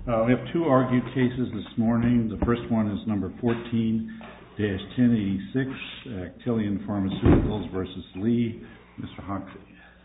We have two argued cases this morning. The first one is number 14-1086, Actelion Pharmaceuticals v. Lee. Mr. Hoxie.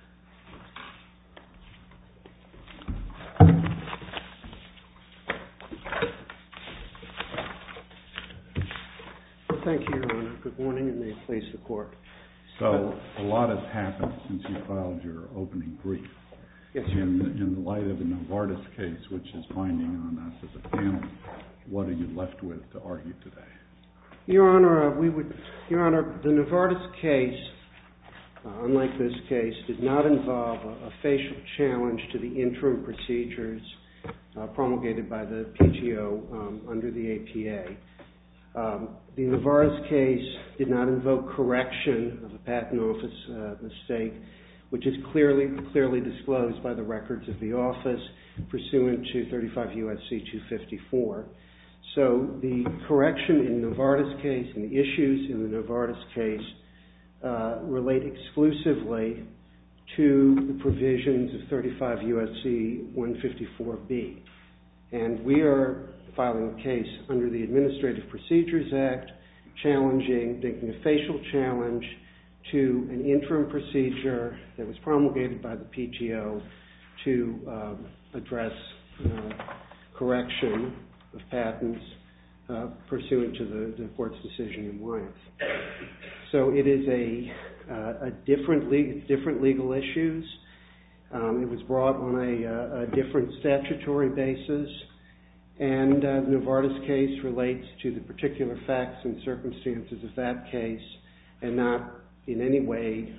Thank you, Your Honor. Good morning, and may it please the Court. So, a lot has happened since you filed your opening brief. Yes, sir. In the light of the Novartis case, which is binding on us as a panel, what are you left with to argue today? Your Honor, the Novartis case, unlike this case, did not involve a facial challenge to the interim procedures promulgated by the PTO under the APA. The Novartis case did not invoke correction of a patent office mistake, which is clearly disclosed by the records of the office pursuant to 35 U.S.C. 254. So the correction in the Novartis case and the issues in the Novartis case relate exclusively to the provisions of 35 U.S.C. 154B. And we are filing a case under the Administrative Procedures Act making a facial challenge to an interim procedure that was promulgated by the PTO to address correction of patents pursuant to the Court's decision in Wyeth. So it is different legal issues. It was brought on a different statutory basis, and the Novartis case relates to the particular facts and circumstances of that case, and not in any way,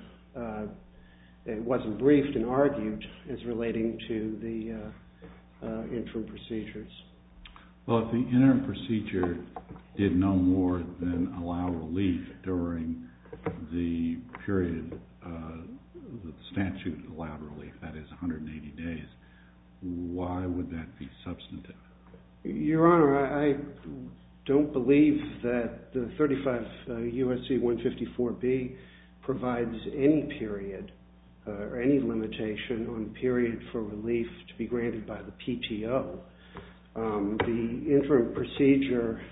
it wasn't briefed and argued as relating to the interim procedures. Well, if the interim procedure did no more than allow relief during the period the statute allowed relief, that is 180 days, why would that be substantive? Your Honor, I don't believe that the 35 U.S.C. 154B provides any period or any limitation on the period for relief to be granted by the PTO. The interim procedure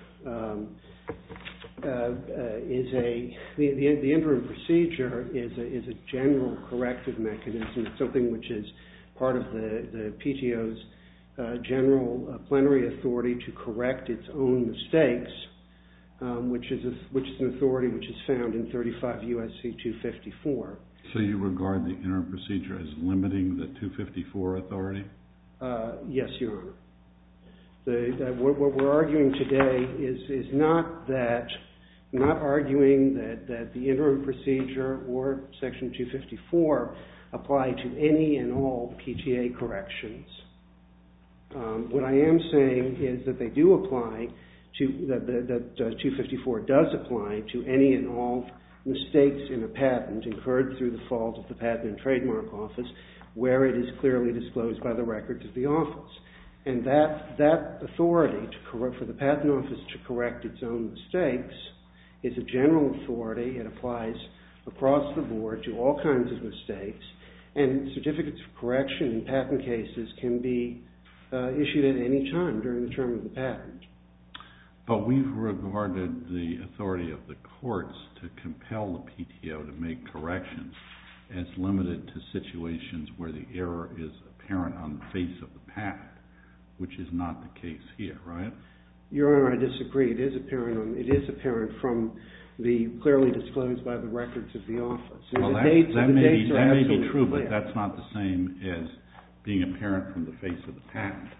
is a general corrective mechanism. It's something which is part of the PTO's general plenary authority to correct its own mistakes, which is an authority which is found in 35 U.S.C. 254. So you regard the interim procedure as limiting the 254 authority? Yes, Your Honor. What we're arguing today is not arguing that the interim procedure or Section 254 apply to any and all PTA corrections. What I am saying is that they do apply that 254 does apply to any and all mistakes in a patent incurred through the fault of the Patent and Trademark Office, where it is clearly disclosed by the records of the office. And that authority for the Patent Office to correct its own mistakes is a general authority. It applies across the board to all kinds of mistakes, and certificates of correction in patent cases can be issued at any time during the term of the patent. But we've regarded the authority of the courts to compel the PTO to make corrections as limited to situations where the error is apparent on the face of the patent, which is not the case here, right? Your Honor, I disagree. It is apparent from the clearly disclosed by the records of the office. Well, that may be true, but that's not the same as being apparent from the face of the patent.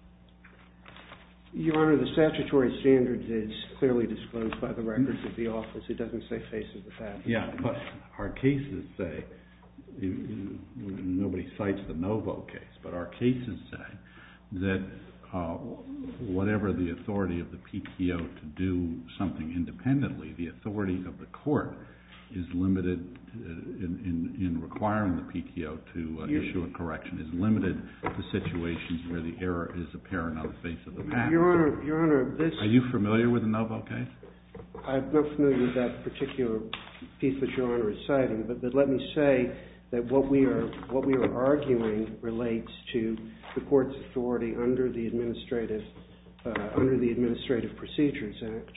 Your Honor, the statutory standard is clearly disclosed by the records of the office. It doesn't say face of the patent. Yeah, but our cases say, nobody cites the Novo case, but our cases say that whatever the authority of the PTO to do something independently, the authority of the court is limited in requiring the PTO to issue a correction, is limited to situations where the error is apparent on the face of the patent. Your Honor, Are you familiar with the Novo case? I'm not familiar with that particular piece that Your Honor is citing, but let me say that what we are arguing relates to the court's authority under the Administrative Procedures Act.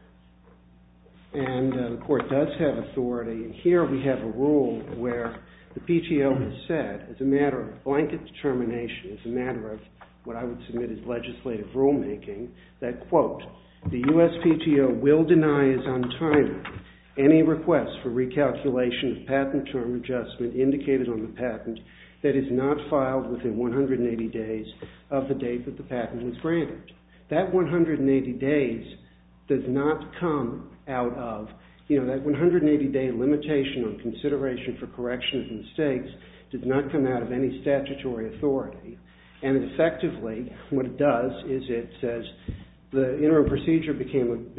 And the court does have authority. And here we have a rule where the PTO has said, as a matter of blanket determination, as a matter of what I would submit as legislative rulemaking, that, quote, the USPTO will deny as untimely any request for recalculation of patent term adjustment indicated on the patent that is not filed within 180 days of the date that the patent was granted. That 180 days does not come out of, that 180-day limitation on consideration for correction of mistakes does not come out of any statutory authority. And effectively, what it does is it says the interim procedure became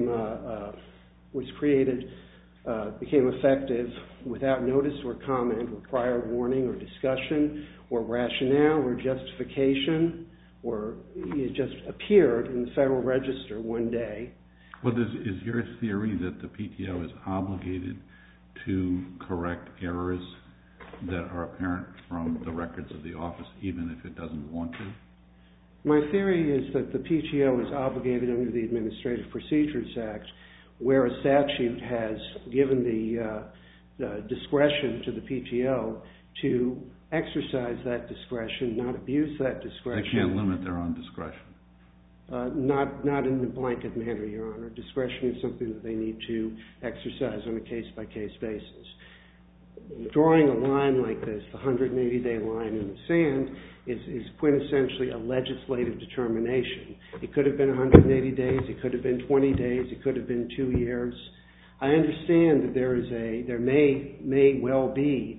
effective without notice or comment or prior warning or discussion or rationale or justification, or it just appeared in the Federal Register one day. Well, is your theory that the PTO is obligated to correct errors that are apparent from the records of the office, even if it doesn't want to? My theory is that the PTO is obligated under the Administrative Procedures Act, where a statute has given the discretion to the PTO to exercise that discretion, not abuse that discretion. They can't limit their own discretion. Not in a blanket manner, Your Honor. Discretion is something that they need to exercise on a case-by-case basis. Drawing a line like this, the 180-day line in the sand, is quintessentially a legislative determination. It could have been 180 days, it could have been 20 days, it could have been 2 years. I understand that there may well be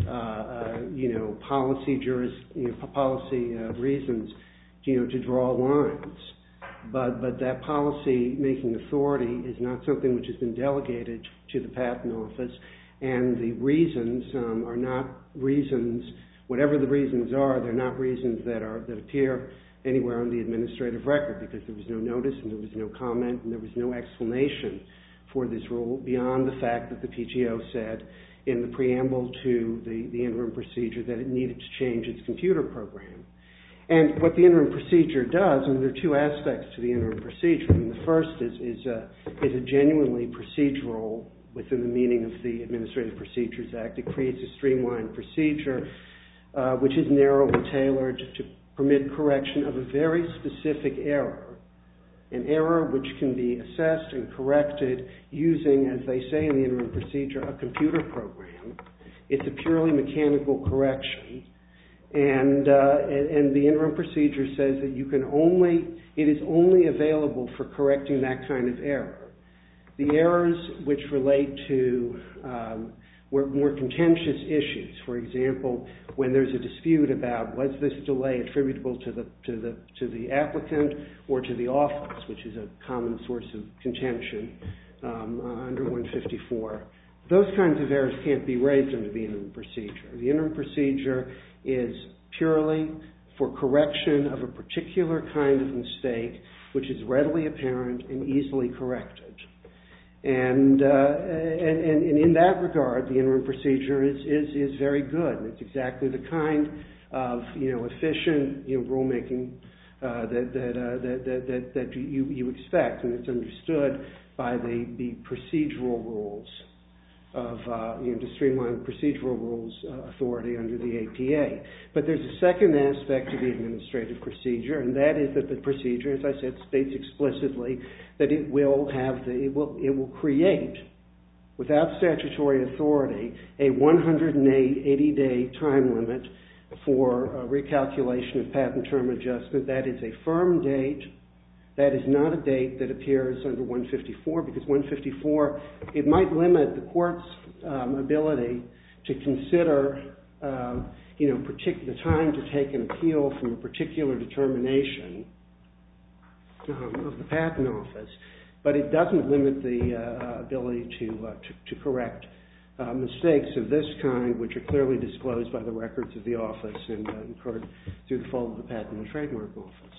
policy reasons to draw lines, but that policy-making authority is not something which has been delegated to the Patent Office, and the reasons are not reasons, whatever the reasons are, they're not reasons that appear anywhere on the administrative record, because there was no notice and there was no comment and there was no explanation for this rule beyond the fact that the PTO said in the preamble to the interim procedure that it needed to change its computer program. And what the interim procedure does, and there are two aspects to the interim procedure. I mean, the first is a genuinely procedural within the meaning of the Administrative Procedures Act. It creates a streamlined procedure which is narrowly tailored to permit correction of a very specific error, an error which can be assessed and corrected using, as they say in the interim procedure, a computer program. It's a purely mechanical correction. And the interim procedure says that it is only available for correcting that kind of error. The errors which relate to more contentious issues, for example, when there's a dispute about was this delay attributable to the applicant or to the office, which is a common source of contention under 154, those kinds of errors can't be raised under the interim procedure. The interim procedure is purely for correction of a particular kind of mistake which is readily apparent and easily corrected. And in that regard, the interim procedure is very good. It's exactly the kind of efficient rulemaking that you expect, and it's understood by the procedural rules of to streamline procedural rules authority under the APA. But there's a second aspect to the administrative procedure, and that is that the procedure, as I said, states explicitly that it will create, without statutory authority, a 180-day time limit for recalculation of patent term adjustment. That is a firm date. That is not a date that appears under 154, because 154, it might limit the court's ability to consider the time to take an appeal from a particular determination of the Patent Office, but it doesn't limit the ability to correct mistakes of this kind, which are clearly disclosed by the records of the office and incurred through the fall of the Patent and Trademark Office.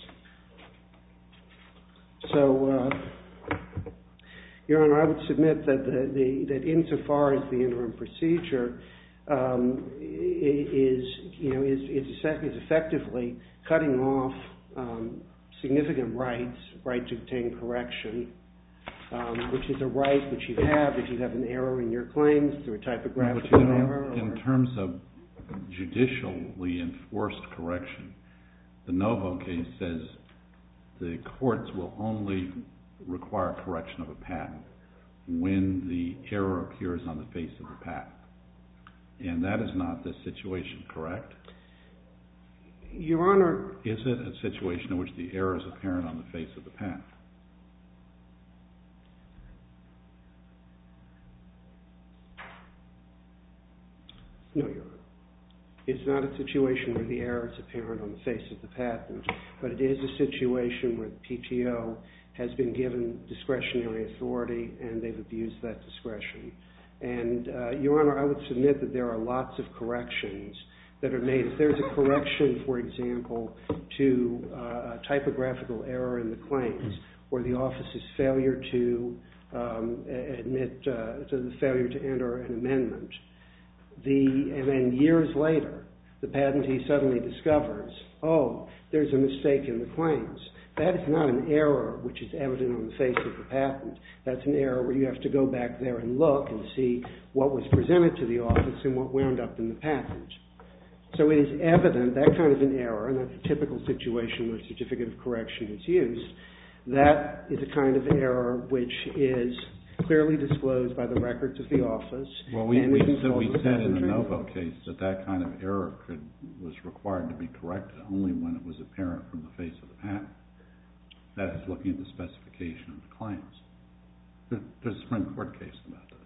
So, Your Honor, I would submit that insofar as the interim procedure is effectively cutting off significant rights, right to obtain correction, which is a right which you have if you have an error in your claims through a typographical error. In terms of judicially enforced correction, the Novo case says the courts will only require correction of a patent when the error appears on the face of the patent. And that is not the situation, correct? Your Honor... Is it a situation in which the error is apparent on the face of the patent? No, Your Honor. It's not a situation where the error is apparent on the face of the patent, but it is a situation where the PTO has been given discretionary authority and they've abused that discretion. And, Your Honor, I would submit that there are lots of corrections that are made. If there's a correction, for example, to a typographical error in the claims, or the office's failure to admit to the failure to enter an amendment, and then years later, the patentee suddenly discovers, oh, there's a mistake in the claims. That is not an error which is evident on the face of the patent. That's an error where you have to go back there and look and see what was presented to the office and what wound up in the patent. So it is evident that kind of an error, and that's a typical situation where a certificate of correction is used, that is a kind of error which is clearly disclosed by the records of the office. Well, we said in the Novo case that that kind of error was required to be corrected only when it was apparent from the face of the patent. That is looking at the specification of the claims. There's a Supreme Court case about this.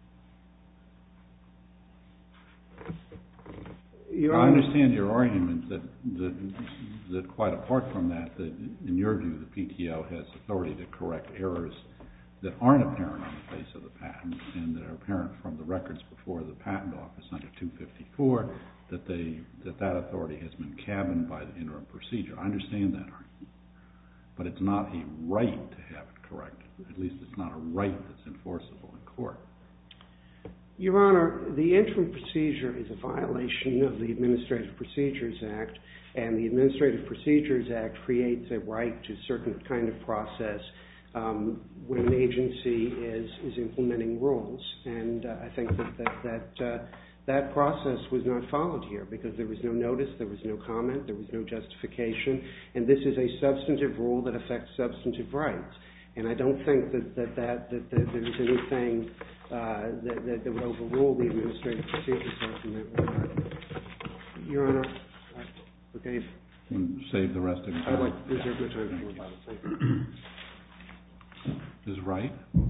I understand your argument that quite apart from that, in your view, the PTO has authority to correct errors that aren't apparent on the face of the patent and that are apparent from the records before the patent office under 254, that authority has been cabined by the interim procedure. I understand that argument. But it's not a right to have it corrected. At least it's not a right that's enforceable in court. Your Honor, the interim procedure is a violation of the Administrative Procedures Act, and the Administrative Procedures Act creates a right to a certain kind of process when an agency is implementing rules. And I think that process was not followed here because there was no notice, there was no comment, there was no justification, and this is a substantive rule that affects substantive rights. And I don't think that there's anything that would overrule the Administrative Procedures Act in that regard. Your Honor, okay. Save the rest of your time. I'd like to reserve my time for rebuttal. Thank you. Ms. Wright?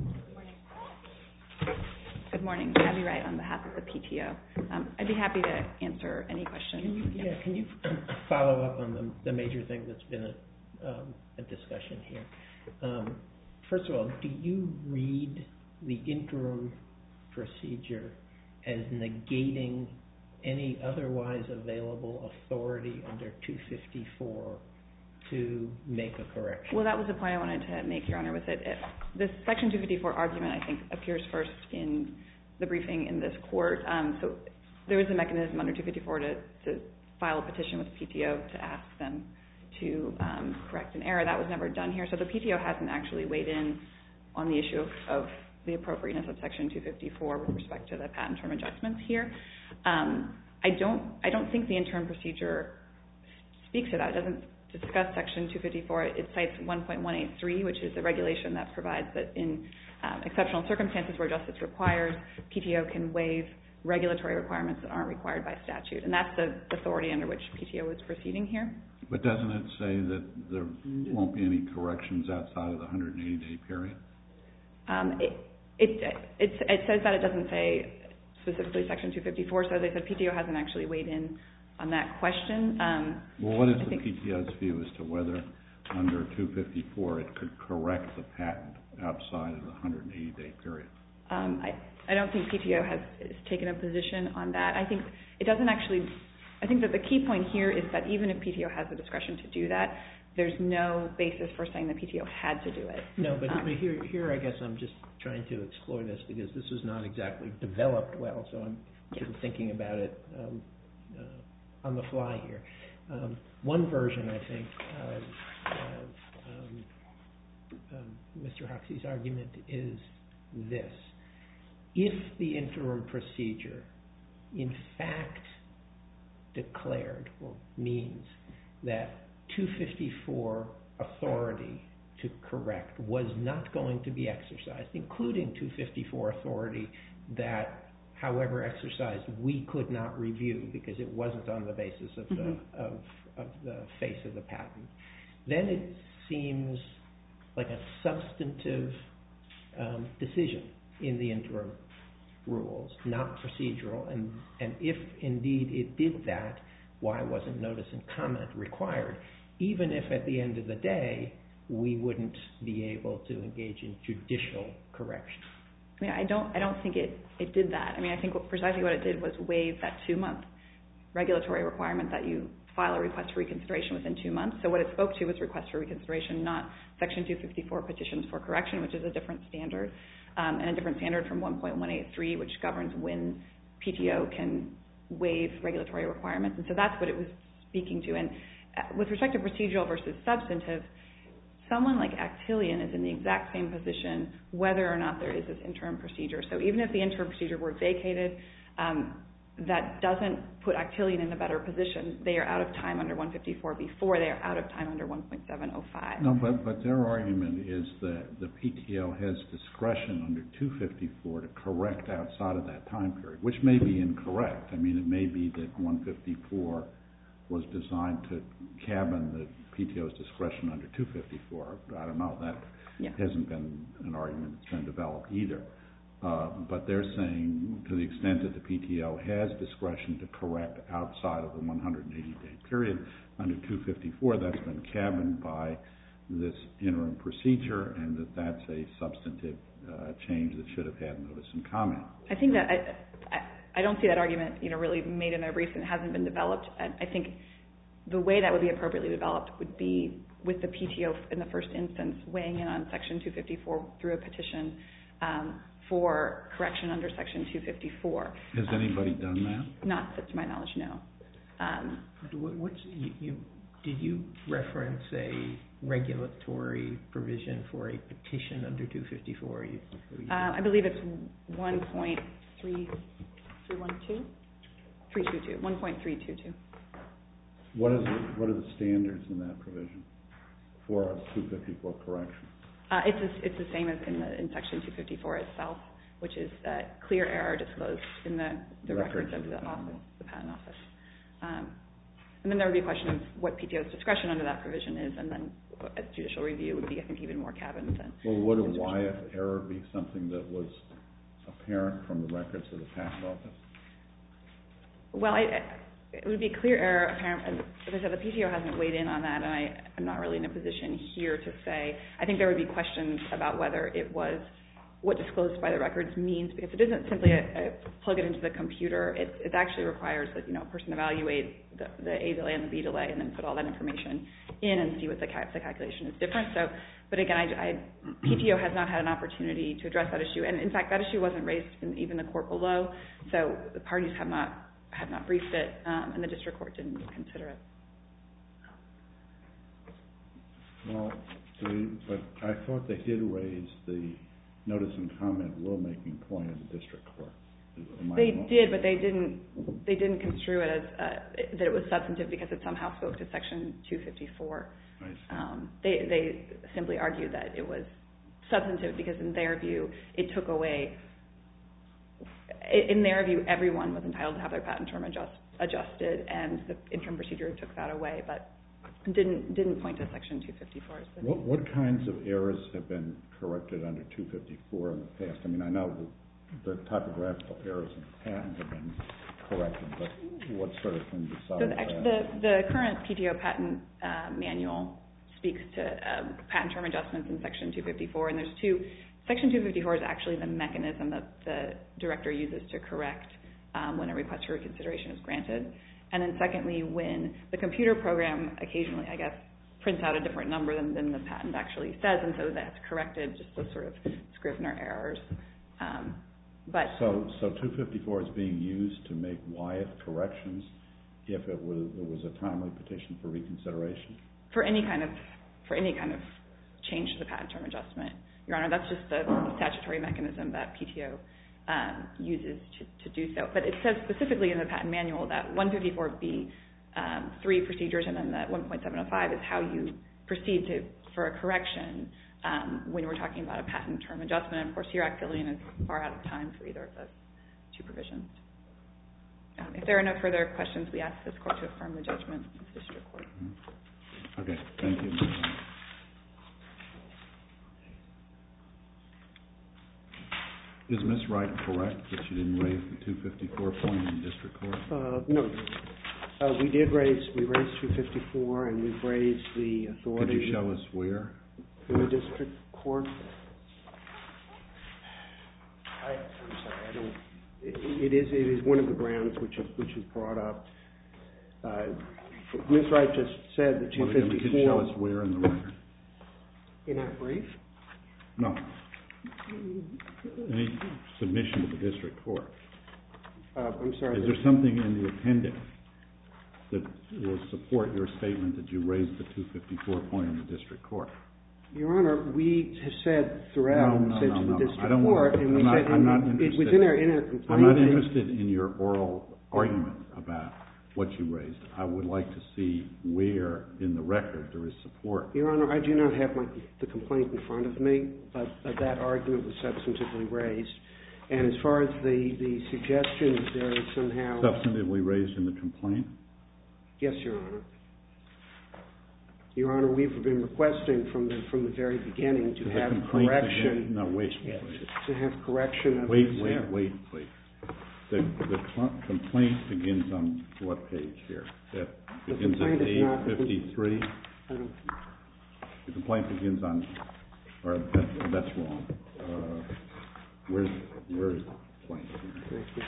Good morning. Abby Wright on behalf of the PTO. I'd be happy to answer any questions. Can you follow up on the major thing that's been a discussion here? First of all, do you read the interim procedure as negating any otherwise available authority under 254 to make a correction? Well, that was the point I wanted to make, Your Honor, was that this Section 254 argument, I think, appears first in the briefing in this court. So there is a mechanism under 254 to file a petition with the PTO to ask them to correct an error. That was never done here. So the PTO hasn't actually weighed in on the issue of the appropriateness of Section 254 with respect to the patent term adjustments here. I don't think the interim procedure speaks to that. It doesn't discuss Section 254. It cites 1.183, which is the regulation that provides that in exceptional circumstances where justice requires, PTO can waive regulatory requirements that aren't required by statute. And that's the authority under which PTO is proceeding here. But doesn't it say that there won't be any corrections outside of the 180-day period? It says that. It doesn't say specifically Section 254. So as I said, PTO hasn't actually weighed in on that question. Well, what is the PTO's view as to whether under 254 it could correct the patent outside of the 180-day period? I don't think PTO has taken a position on that. I think it doesn't actually. I think that the key point here is that even if PTO has the discretion to do that, there's no basis for saying that PTO had to do it. No, but here I guess I'm just trying to explore this because this was not exactly developed well, so I'm sort of thinking about it on the fly here. One version, I think, of Mr. Hoxie's argument is this. If the interim procedure in fact declared or means that 254 authority to correct was not going to be exercised, including 254 authority that, however exercised, we could not review because it wasn't on the basis of the face of the patent, then it seems like a substantive decision in the interim rules, not procedural. And if indeed it did that, why wasn't notice and comment required? Even if at the end of the day we wouldn't be able to engage in judicial correction. I mean, I don't think it did that. I mean, I think precisely what it did was waive that 2-month regulatory requirement that you file a request for reconsideration within 2 months. So what it spoke to was request for reconsideration, not Section 254 petitions for correction, which is a different standard, and a different standard from 1.183, which governs when PTO can waive regulatory requirements. And so that's what it was speaking to. And with respect to procedural versus substantive, someone like Actelion is in the exact same position whether or not there is this interim procedure. So even if the interim procedure were vacated, that doesn't put Actelion in a better position. They are out of time under 154 before they are out of time under 1.705. No, but their argument is that the PTO has discretion under 254 to correct outside of that time period, which may be incorrect. I mean, it may be that 154 was designed to cabin the PTO's discretion under 254. I don't know. That hasn't been an argument that's been developed either. But they're saying to the extent that the PTO has discretion to correct outside of the 180-day period under 254, that's been cabined by this interim procedure, and that's a substantive change that should have had notice and comment. I think that I don't see that argument really made in their briefs, and it hasn't been developed. I think the way that would be appropriately developed would be with the PTO in the first instance weighing in on Section 254 through a petition for correction under Section 254. Has anybody done that? Not to my knowledge, no. Did you reference a regulatory provision for a petition under 254? I believe it's 1.312. 1.322. What are the standards in that provision for a 254 correction? It's the same as in Section 254 itself, which is clear error disclosed in the records of the office, the patent office. And then there would be a question of what PTO's discretion under that provision is, and then a judicial review would be, I think, even more cabined. Well, would a Wyeth error be something that was apparent from the records of the patent office? Well, it would be clear error apparent. As I said, the PTO hasn't weighed in on that, and I'm not really in a position here to say. I think there would be questions about whether it was what disclosed by the records means, because it isn't simply a plug it into the computer. It actually requires that a person evaluate the A delay and the B delay and then put all that information in and see what the calculation is different. So, but again, PTO has not had an opportunity to address that issue, and in fact, that issue wasn't raised in even the court below. So the parties have not briefed it, and the district court didn't consider it. Well, but I thought they did raise the notice and comment rulemaking point in the district court. They did, but they didn't construe it as that it was substantive because it somehow spoke to Section 254. They simply argued that it was substantive because, in their view, it took away. In their view, everyone was entitled to have their patent term adjusted, and the interim procedure took that away, but didn't point to Section 254. What kinds of errors have been corrected under 254 in the past? I mean, I know the typographical errors in the patent have been corrected, but what sort of things besides that? The current PTO patent manual speaks to patent term adjustments in Section 254, and there's two. Section 254 is actually the mechanism that the director uses to correct when a request for reconsideration is granted. And then secondly, when the computer program occasionally, I guess, prints out a different number than the patent actually says, and so that's corrected, just those sort of Scrivener errors. So 254 is being used to make Wyeth corrections if it was a timely petition for reconsideration? For any kind of change to the patent term adjustment, Your Honor. That's just the statutory mechanism that PTO uses to do so. But it says specifically in the patent manual that 154B3 procedures and then that 1.705 is how you proceed for a correction when we're talking about a patent term adjustment. And of course, here Actelion is far out of time for either of those two provisions. If there are no further questions, we ask this Court to affirm the judgment of the District Court. Okay, thank you. Is Ms. Wright correct that she didn't raise the 254 point in the District Court? No. We raised 254 and we've raised the authority. Could you show us where? In the District Court. I'm sorry, I don't. It is one of the grounds which is brought up. Ms. Wright just said that 254. Could you show us where in the record? In our brief? No. Any submission to the District Court. I'm sorry. Is there something in the appendix that will support your statement that you raised the 254 point in the District Court? Your Honor, we have said throughout, to the District Court, and we said it was in our complaint. I'm not interested in your oral argument about what you raised. I would like to see where in the record there is support. Your Honor, I do not have the complaint in front of me, but that argument was substantively raised. And as far as the suggestion that there is somehow... Substantively raised in the complaint? Yes, Your Honor. Your Honor, we've been requesting from the very beginning to have correction. No, wait. To have correction of... Wait. The complaint begins on what page here? It begins at page 53? The complaint begins on... Or that's wrong. Where is the complaint? Thank you.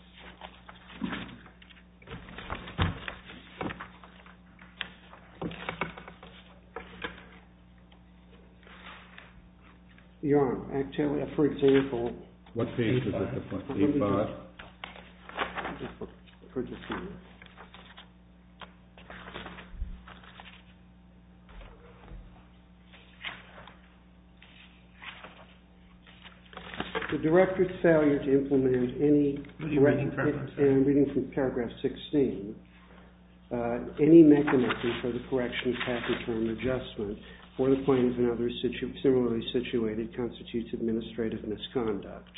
Your Honor, actually, for example... What page is it? 85? For just a minute. The Director's failure to implement any... What are you reading from? I'm reading from paragraph 16. Any mechanism for the correction of patent term adjustment for the plaintiff and others similarly situated constitutes administrative misconduct.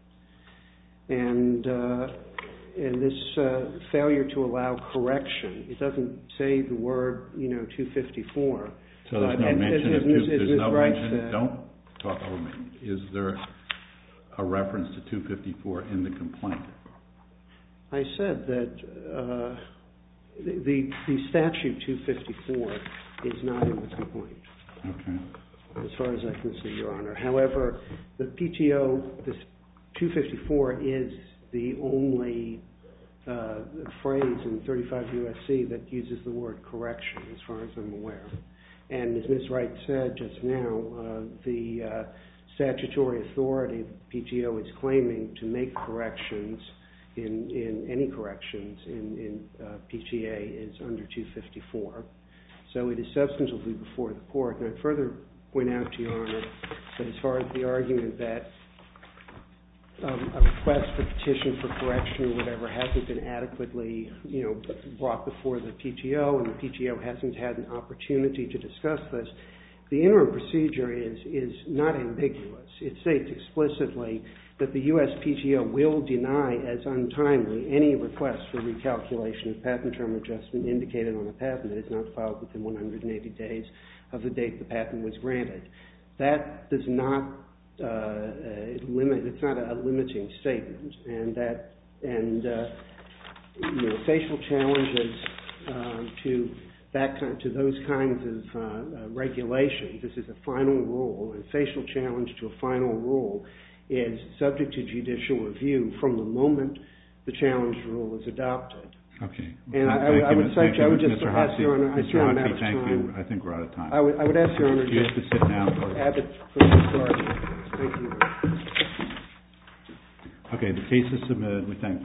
And this failure to allow correction, it doesn't say the word, 254. So there's no mention, don't talk over me. Is there a reference to 254 in the complaint? I said that the statute 254 is not in the complaint. Okay. As far as I can see, Your Honor. However, the PTO, this 254 is the only phrase in 35 U.S.C. that uses the word correction, as far as I'm aware. And as Ms. Wright said just now, the statutory authority the PTO is claiming to make corrections in any corrections in PTA is under 254. So it is substantively before the court. And I'd further point out to Your Honor that as far as the argument that a request for petition for correction or whatever hasn't been adequately, brought before the PTO, and the PTO hasn't had an opportunity to discuss this, the interim procedure is not ambiguous. It states explicitly that the USPTO will deny as untimely any request for recalculation of patent term adjustment indicated on a patent that is not filed within 180 days of the date the patent was granted. That does not it's not a limiting statement, and facial challenges to those kinds of regulations. This is a final rule, and facial challenge to a final rule is subject to judicial review from the moment the challenge rule is adopted. Okay. And I would just ask Your Honor, Mr. Hoxie, thank you. I think we're out of time. I would ask Your Honor you have to sit down. Thank you. Okay, the case is submitted. We thank